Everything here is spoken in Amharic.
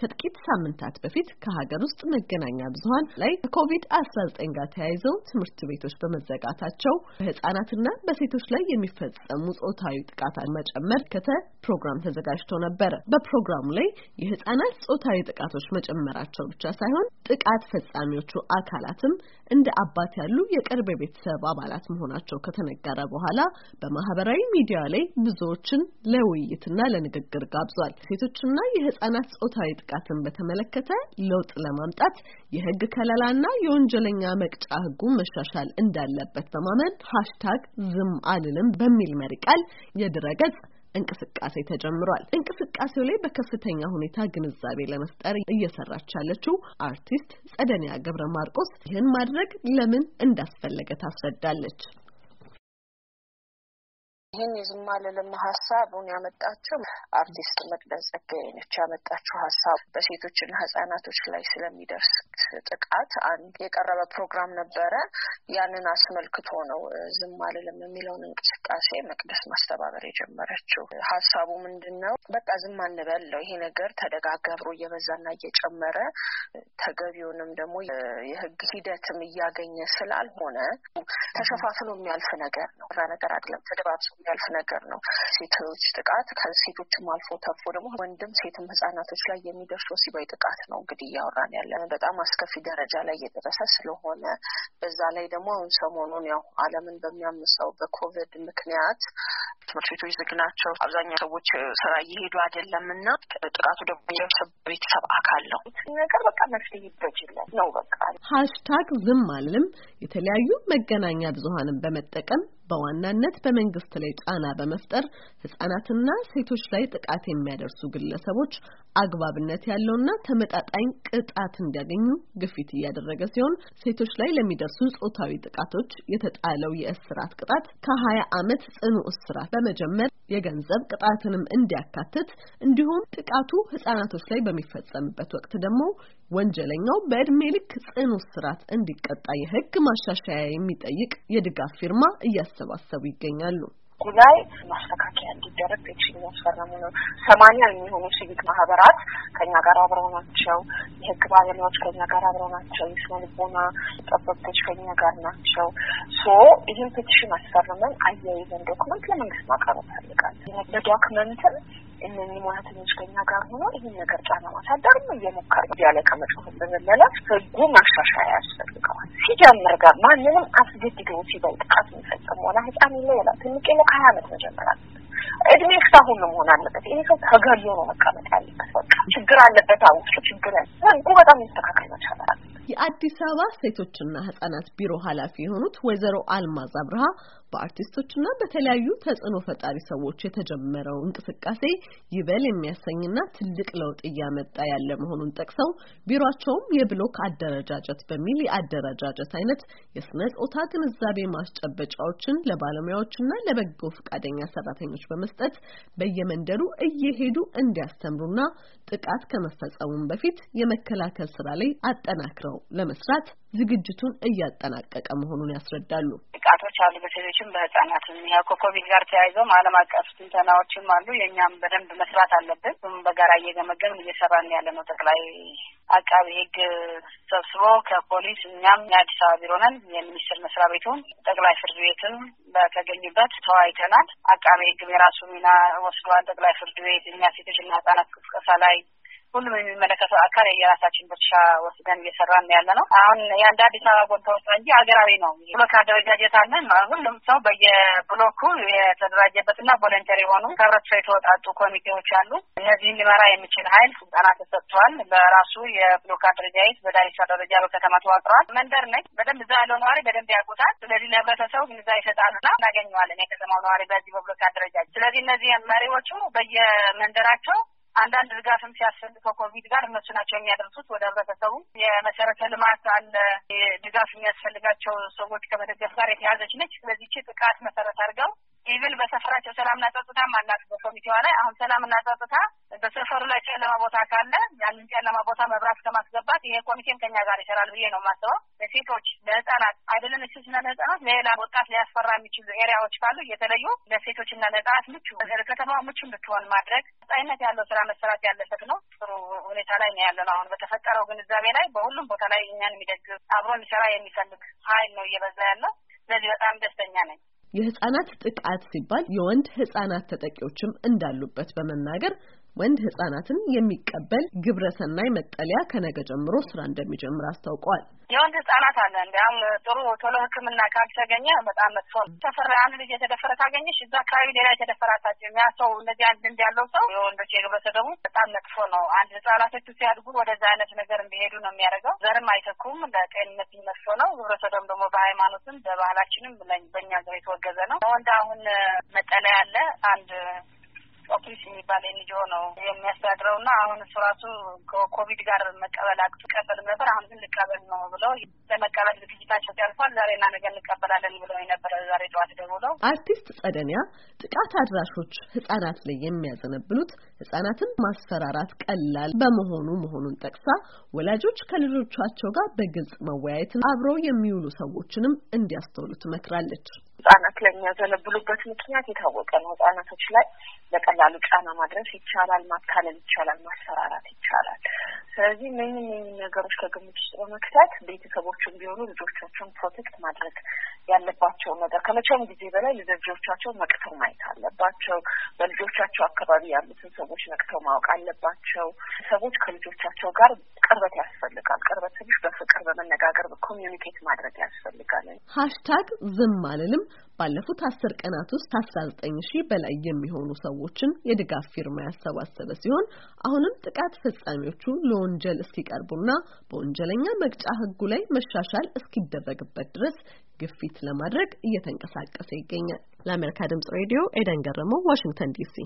ከጥቂት ሳምንታት በፊት ከሀገር ውስጥ መገናኛ ብዙሃን ላይ ኮቪድ-19 ጋር ተያይዘው ትምህርት ቤቶች በመዘጋታቸው በህፃናትና በሴቶች ላይ የሚፈጸሙ ጾታዊ ጥቃት መጨመር ፕሮግራም ተዘጋጅቶ ነበር። በፕሮግራሙ ላይ የህፃናት ጾታዊ ጥቃቶች መጨመራቸው ብቻ ሳይሆን ጥቃት ፈጻሚዎቹ አካላትም እንደ አባት ያሉ የቅርብ ቤተሰብ አባላት መሆናቸው ከተነገረ በኋላ በማህበራዊ ሚዲያ ላይ ብዙዎችን ለውይይትና ለንግግር ጋብዟል። ሴቶችና የህፃናት ጾታዊ ጥቃትን በተመለከተ ለውጥ ለማምጣት የህግ ከለላና የወንጀለኛ መቅጫ ህጉ መሻሻል እንዳለበት በማመን #ዝም አልልም በሚል መሪ ቃል የድረገጽ እንቅስቃሴ ተጀምሯል። እንቅስቃሴው ላይ በከፍተኛ ሁኔታ ግንዛቤ ለመፍጠር እየሰራች ያለችው አርቲስት ጸደኒያ ገብረ ማርቆስ ይህን ማድረግ ለምን እንዳስፈለገ ታስረዳለች። ይህን የዝም አልልም ሀሳቡን ያመጣችው አርቲስት መቅደስ ጸጋዬ ነች። ያመጣችው ሀሳብ በሴቶችና ህፃናቶች ላይ ስለሚደርስ ጥቃት አንድ የቀረበ ፕሮግራም ነበረ። ያንን አስመልክቶ ነው ዝም አልልም የሚለውን እንቅስቃሴ መቅደስ ማስተባበር የጀመረችው። ሀሳቡ ምንድነው? በቃ ዝም አንበል ነው። ይሄ ነገር ተደጋግሞ እየበዛና እየጨመረ ተገቢውንም ደግሞ የህግ ሂደትም እያገኘ ስላልሆነ ተሸፋፍኖ የሚያልፍ ነገር ነው። ነገር አይደለም፣ ተደባብሶ ያልፍ ነገር ነው። ሴቶች ጥቃት ከሴቶችም አልፎ ተርፎ ደግሞ ወንድም ሴትም ህፃናቶች ላይ የሚደርሰው ሲባይ ጥቃት ነው። እንግዲህ ያወራን ያለ በጣም አስከፊ ደረጃ ላይ እየደረሰ ስለሆነ በዛ ላይ ደግሞ ሰሞኑን ያው ዓለምን በሚያምሰው በኮቪድ ምክንያት ትምህርት ቤቶች ዝግ ናቸው። አብዛኛው ሰዎች ስራ እየሄዱ አይደለምና ጥቃቱ ደግሞ የቤተሰብ አካል ነው። ነገር በቃ መፍትሄ ይበጅለት ነው። በቃ #ዝም አልልም የተለያዩ መገናኛ ብዙሃንን በመጠቀም በዋናነት በመንግስት ላይ ጫና በመፍጠር ህፃናትና ሴቶች ላይ ጥቃት የሚያደርሱ ግለሰቦች አግባብነት ያለውና ተመጣጣኝ ቅጣት እንዲያገኙ ግፊት እያደረገ ሲሆን ሴቶች ላይ ለሚደርሱ ጾታዊ ጥቃቶች የተጣለው የእስራት ቅጣት ከ20 ዓመት ጽኑ እስራት በመጀመር የገንዘብ ቅጣትንም እንዲያካትት እንዲሁም ጥቃቱ ህፃናቶች ላይ በሚፈጸምበት ወቅት ደግሞ ወንጀለኛው በእድሜ ልክ ጽኑ እስራት እንዲቀጣ የህግ ማሻሻያ የሚጠይቅ የድጋፍ ፊርማ እያሰባሰቡ ይገኛሉ። ላይ ማስተካከያ እንዲደረግ ፔቲሽን ያስፈረሙ ነው። 80 የሚሆኑ ሲቪክ ማህበራት ከኛ ጋር አብረው ናቸው። የህግ ባለሙያዎች ከኛ ጋር አብረው ናቸው። የስነ ልቦና ጠበብቶች ከኛ ጋር ናቸው። ይህን ፔቲሽን አስፈርመን አያይዘን ዶክመንት ለመንግስት ማቅረብ ፈልጋለን። በዶክመንትም እነኚህ ሙያተኞች ከኛ ጋር ሆኖ ይህን ነገር ጫና ማሳደርም እየሞከርን ያለ ከመጽሐፍ በዘለለ ህጉ ማሻሻያ ያስፈልገዋል። ሲጀምር ጋር ማንንም አስገድዶ ሲባል ጥቃት የሚፈጸም ወላ ህፃን ይለላ ትንሽ ነው 20 ዓመት መጀመሪያ እድሜ እስካሁን ነው መሆን አለበት። ይሄ ሰው ተገሎ ነው መቀመጥ ያለበት። በቃ ችግር አለበት። አውስ ችግር አለ። ህጉ በጣም ይስተካከል መቻል። የአዲስ አበባ ሴቶችና ህፃናት ቢሮ ኃላፊ የሆኑት ወይዘሮ አልማዝ አብርሃ በአርቲስቶችና በተለያዩ ተጽዕኖ ፈጣሪ ሰዎች የተጀመረው እንቅስቃሴ ይበል የሚያሰኝና ትልቅ ለውጥ እያመጣ ያለ መሆኑን ጠቅሰው ቢሮአቸውም የብሎክ አደረጃጀት በሚል የአደረጃጀት አይነት የስነ ጾታ ግንዛቤ ማስጨበጫዎችን ለባለሙያዎችና ለበጎ ፈቃደኛ ሰራተኞች በመስጠት በየመንደሩ እየሄዱ እንዲያስተምሩና ጥቃት ከመፈጸሙም በፊት የመከላከል ስራ ላይ አጠናክረው ለመስራት ዝግጅቱን እያጠናቀቀ መሆኑን ያስረዳሉ። ጥቃቶች አሉ በሴቶችም በህፃናትም። ያው ኮቪድ ጋር ተያይዘው ዓለም አቀፍ ትንተናዎችም አሉ። የኛም በደንብ መስራት አለብን። በጋራ እየገመገምን እየሰራን ያለነው ጠቅላይ አቃቤ ህግ ሰብስቦ ከፖሊስ እኛም የአዲስ አበባ ቢሮ ነን የሚኒስትር መስሪያ ቤቱን ጠቅላይ ፍርድ ቤትም በተገኙበት ተወያይተናል። አቃቤ ህግ የራሱ ሚና ወስዷል። ጠቅላይ ፍርድ ቤት እኛ ሴቶችና ህፃናት ቅስቀሳ ላይ ሁሉም የሚመለከተው አካል የራሳችን ድርሻ ወስደን እየሰራን ያለነው አሁን የአንድ አዲስ አበባ ቦታዎች እንጂ ሀገራዊ ነው። ብሎክ አደረጃጀት አለን። ሁሉም ሰው በየብሎኩ የተደራጀበትና ቮለንተሪ ሆኑ ከህብረተሰቡ የተወጣጡ ኮሚቴዎች አሉ። እነዚህን ሊመራ የሚችል ኃይል ስልጠና ተሰጥቷል። በራሱ የብሎክ አደረጃጀት በዳይሬክተር ደረጃ በከተማ ተዋቅሯል። መንደር ነች። በደንብ እዛ ያለው ነዋሪ በደንብ ያውቁታል። ስለዚህ ለህብረተሰቡ ግንዛቤ ይሰጣሉና እናገኘዋለን የከተማው ነዋሪ በዚህ በብሎክ አደረጃጀት። ስለዚህ እነዚህ መሪዎቹ በየመንደራቸው አንዳንድ ድጋፍም ሲያስፈልገው ኮቪድ ጋር እነሱ ናቸው የሚያደርሱት ወደ ህብረተሰቡ። የመሰረተ ልማት አለ። ድጋፍ የሚያስፈልጋቸው ሰዎች ከመደገፍ ጋር የተያዘች ነች። ስለዚህ ጥቃት መሰረት አድርገው ኢቭን በሰፈራቸው ሰላምና ጸጥታ ማናት በኮሚቴው ላይ አሁን ሰላምና ጸጥታ በሰፈሩ ላይ ጨለማ ቦታ ካለ ያንን ጨለማ ቦታ መብራት ከማስገባት ይሄ ኮሚቴም ከኛ ጋር ይሰራል ብዬ ነው የማስበው። ለሴቶች ለህፃናት አይደለም እሱና ለህፃናት ሌላ ወጣት ሊያስፈራ የሚችሉ ኤሪያዎች ካሉ እየተለዩ ለሴቶችና ለህፃናት ምቹ ከተማው ምቹ እንድትሆን ማድረግ ጣይነት ያለው ስራ መሰራት ያለበት ነው። ጥሩ ሁኔታ ላይ ነው ያለነው። አሁን በተፈጠረው ግንዛቤ ላይ በሁሉም ቦታ ላይ እኛን የሚደግፍ አብሮን ሊሰራ የሚፈልግ ኃይል ነው እየበዛ ያለው። ስለዚህ በጣም ደስተኛ ነኝ። የህፃናት ጥቃት ሲባል የወንድ ህፃናት ተጠቂዎችም እንዳሉበት በመናገር ወንድ ህፃናትን የሚቀበል ግብረሰናይ መጠለያ ከነገ ጀምሮ ስራ እንደሚጀምር አስታውቀዋል። የወንድ ህፃናት አለ እንዲያም ጥሩ ቶሎ ህክምና ካልተገኘ በጣም መጥፎ ነው። ተፈራ አንድ ልጅ የተደፈረ ካገኘሽ እዛ አካባቢ ሌላ የተደፈራታቸው የሚያሰው እንደዚህ አንድ እንዲያለው ሰው የወንዶች የግብረሰደሙ በጣም መጥፎ ነው። አንድ ህፃናቶቹ ሲያድጉ ወደዛ አይነት ነገር እንዲሄዱ ነው የሚያደርገው። ዘርም አይተኩም ለጤንነት መጥፎ ነው። ግብረሰደሙ ደግሞ በሃይማኖትም በባህላችንም በእኛ ዘር የተወገዘ ነው። ወንድ አሁን መጠለያ አለ አንድ ኦፕሪስ የሚባል ኤንጂኦ ነው የሚያስተዳድረውና አሁን እሱ ራሱ ከኮቪድ ጋር መቀበል አቅቶቀበል ነበር። አሁን ግን ልቀበል ነው ብለው ለመቀበል ዝግጅታቸው ያልፋል። ዛሬና ነገ እንቀበላለን ብለው ነበር። ዛሬ ጠዋት ደውለው አርቲስት ጸደኒያ ጥቃት አድራሾች ህፃናት ላይ የሚያዘነብሉት ህፃናትን ማስፈራራት ቀላል መሆኑን ጠቅሳ ወላጆች ከልጆቻቸው ጋር በግልጽ መወያየትን አብረው የሚውሉ ሰዎችንም እንዲያስተውሉ ትመክራለች። ህጻናት ላይ የሚያዘነብሉበት ምክንያት የታወቀ ነው። ህጻናቶች ላይ በቀላሉ ጫና ማድረስ ይቻላል፣ ማካለል ይቻላል፣ ማስፈራራት ይቻላል። ስለዚህ ምን ነገሮች ከግምት ውስጥ በመክተት ቤተሰቦችን ቢሆኑ ልጆቻቸውን ፕሮቴክት ማድረግ ያለባቸው ነገር ከመቼም ጊዜ በላይ ልጆቻቸው ነቅተው ማየት አለባቸው። በልጆቻቸው አካባቢ ያሉትን ሰዎች ነቅተው ማወቅ አለባቸው። ሰዎች ከልጆቻቸው ጋር ቅርበት ያስፈልጋል። ቅርበት ትንሽ በፍቅር በመነጋገር በኮሚዩኒኬት ማድረግ ያስፈልጋል። #ዝምአልልም ባለፉት 10 ቀናት ውስጥ 19,000 በላይ የሚሆኑ ሰዎችን የድጋፍ ፊርማ ያሰባሰበ ሲሆን አሁንም ጥቃት ፈጻሚዎቹ ለወንጀል እስኪቀርቡና በወንጀለኛ መቅጫ ህጉ ላይ መሻሻል እስኪደረግበት ድረስ ግፊት ለማድረግ እየተንቀሳቀሰ ይገኛል። ለአሜሪካ ድምጽ ሬዲዮ ኤደን ገረመው፣ ዋሽንግተን ዲሲ